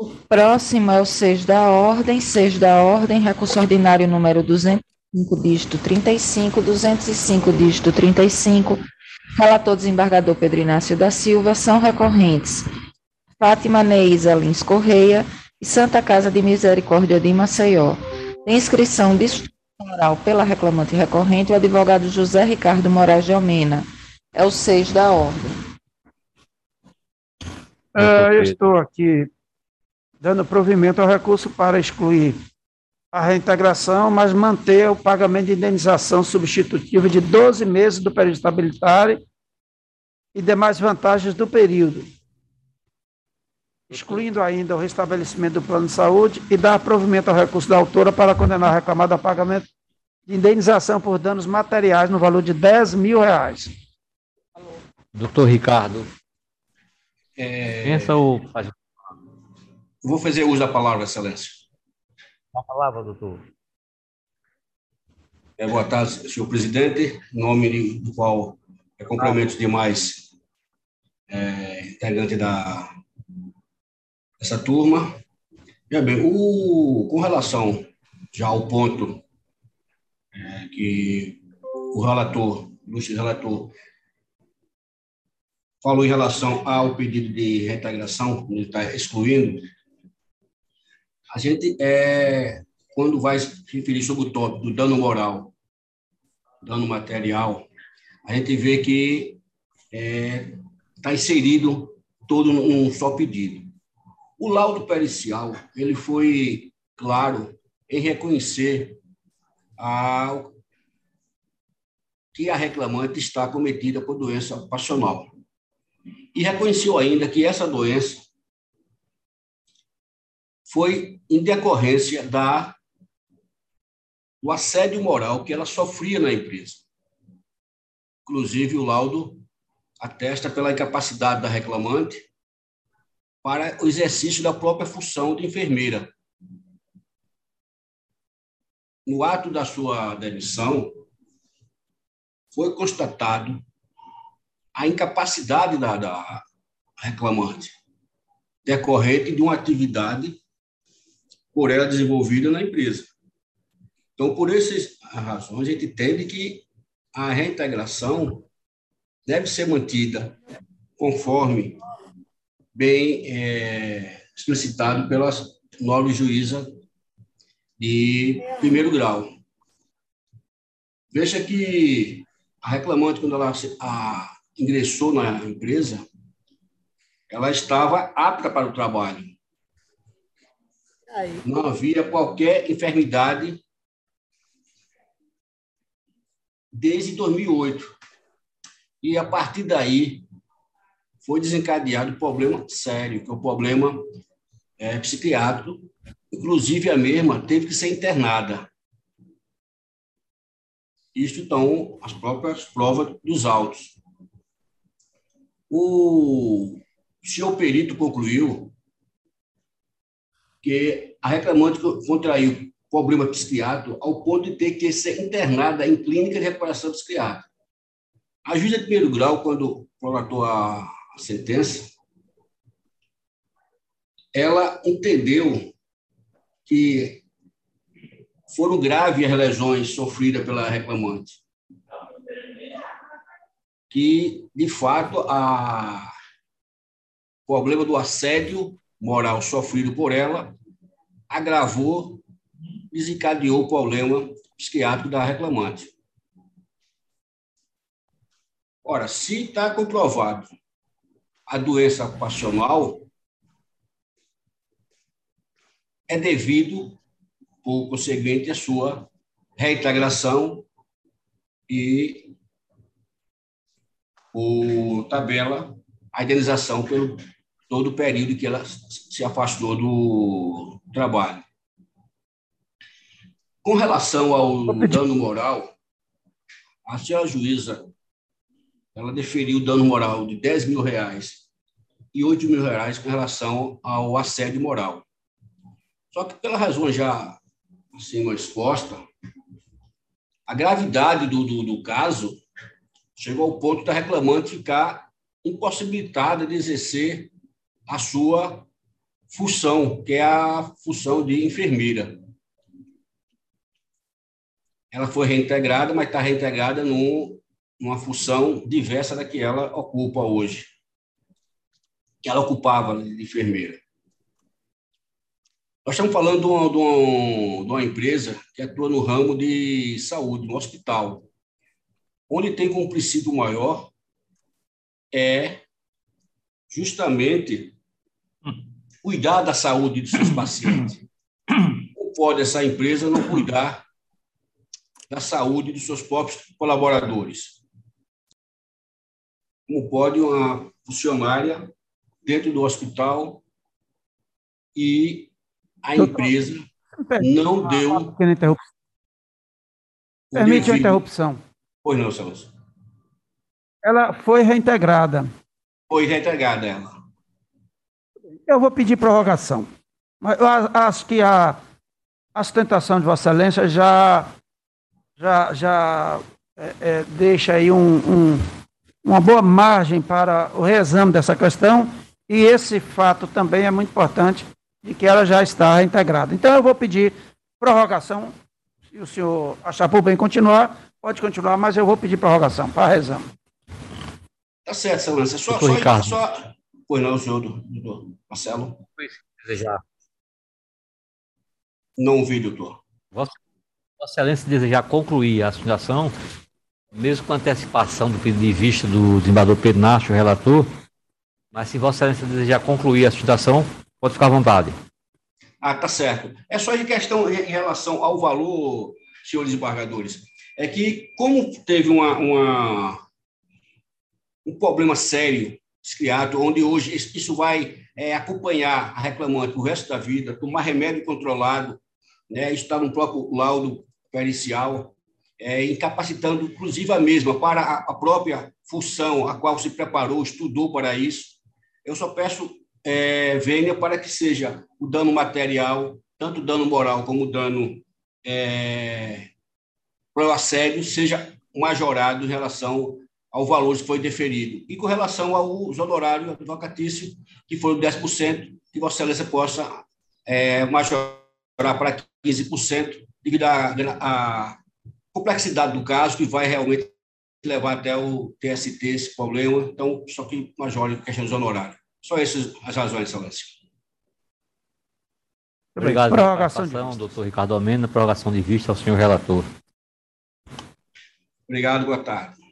Próximo é o 6 da ordem, recurso ordinário número 205, dígito 35, 205, dígito 35, relator desembargador Pedro Inácio da Silva, são recorrentes Fátima Neisa Lins Correia e Santa Casa de Misericórdia de Maceió. Tem inscrição de oral pela reclamante recorrente o advogado José Ricardo Moraes de Almena. É o 6 da ordem. Eu estou aqui dando provimento ao recurso para excluir a reintegração, mas manter o pagamento de indenização substitutiva de 12 meses do período estabilitário e demais vantagens do período, excluindo ainda o restabelecimento do plano de saúde e dar provimento ao recurso da autora para condenar a reclamada a pagamento de indenização por danos materiais no valor de R$10 mil. Doutor Ricardo. Pensa ou faz? Vou fazer uso da palavra, Excelência. A palavra, doutor. Boa tarde, senhor presidente, em nome do qual cumprimento os demais integrantes dessa turma. Bem, com relação já ao ponto que o ilustre relator, falou em relação ao pedido de reintegração, que ele está excluindo, a gente, quando vai se referir sobre o tópico do dano moral, dano material, a gente vê que está inserido todo num só pedido. O laudo pericial, ele foi claro em reconhecer que a reclamante está acometida por doença passional. E reconheceu ainda que essa doença foi em decorrência do assédio moral que ela sofria na empresa. Inclusive, o laudo atesta pela incapacidade da reclamante para o exercício da própria função de enfermeira. No ato da sua demissão, foi constatado a incapacidade da reclamante, decorrente de uma atividade por ela desenvolvida na empresa. Então, por essas razões, a gente entende que a reintegração deve ser mantida conforme bem explicitado pela nobre juíza de primeiro grau. Veja que a reclamante, quando ela ingressou na empresa, ela estava apta para o trabalho. Não havia qualquer enfermidade desde 2008. E, a partir daí, foi desencadeado um problema sério, que é o problema psiquiátrico. Inclusive, a mesma teve que ser internada. Isto estão as próprias provas dos autos. O senhor perito concluiu que a reclamante contraiu problema psiquiátrico ao ponto de ter que ser internada em clínica de recuperação psiquiátrica. A juíza de primeiro grau, quando prolatou a sentença, ela entendeu que foram graves as lesões sofridas pela reclamante, que, de fato, o problema do assédio moral sofrido por ela agravou, desencadeou o problema psiquiátrico da reclamante. Ora, se está comprovado a doença passional, é devido, por conseguinte, a sua reintegração e por tabela a indenização pelo todo o período que ela se afastou do trabalho. Com relação ao dano moral, a senhora juíza, ela deferiu o dano moral de R$10 mil e R$8 mil com relação ao assédio moral. Só que, pela razão já acima exposta, a gravidade do caso chegou ao ponto da reclamante ficar impossibilitada de exercer a sua função, que é a função de enfermeira. Ela foi reintegrada, mas está reintegrada numa função diversa da que ela ocupa hoje, que ela ocupava de enfermeira. Nós estamos falando de uma empresa que atua no ramo de saúde, no hospital, onde tem como princípio maior justamente cuidar da saúde dos seus pacientes. Não pode essa empresa não cuidar da saúde dos seus próprios colaboradores? Como pode uma funcionária dentro do hospital e a empresa não deu... Permite uma interrupção. Pois não, Celso. Ela foi reintegrada. Foi reintegrada ela. Eu vou pedir prorrogação. Mas eu acho que a sustentação de Vossa Excelência já deixa aí uma boa margem para o reexame dessa questão, e esse fato também é muito importante, de que ela já está reintegrada. Então, eu vou pedir prorrogação. Se o senhor achar por bem continuar, pode continuar, mas eu vou pedir prorrogação para reexame. Tá certo, Excelência. Só... Pois não, senhor doutor Marcelo? Desejar. Não ouvi, doutor. Vossa Excelência desejar concluir a associação, mesmo com antecipação do pedido de vista do desembargador Pedro Nacho, o relator, mas se Vossa Excelência desejar concluir a associação, pode ficar à vontade. Ah, tá certo. É só de questão em relação ao valor, senhores desembargadores. É que, como teve um problema sério criado, onde hoje isso vai acompanhar a reclamante o resto da vida, tomar remédio controlado, né, isso está no próprio laudo pericial, incapacitando, inclusive, a mesma para a própria função a qual se preparou, estudou para isso. Eu só peço vênia para que seja o dano material, tanto o dano moral como o dano para o assédio, seja majorado em relação ao valor que foi deferido. E com relação aos honorários advocatícios, que foram 10%, que Vossa Excelência possa majorar para 15%, devido à complexidade do caso, que vai realmente levar até o TST esse problema. Então, só que majore a questão dos honorários. Só essas as razões, Excelência. Obrigado pela participação, doutor Ricardo Almena. Prorrogação de vista ao senhor relator. Obrigado, boa tarde.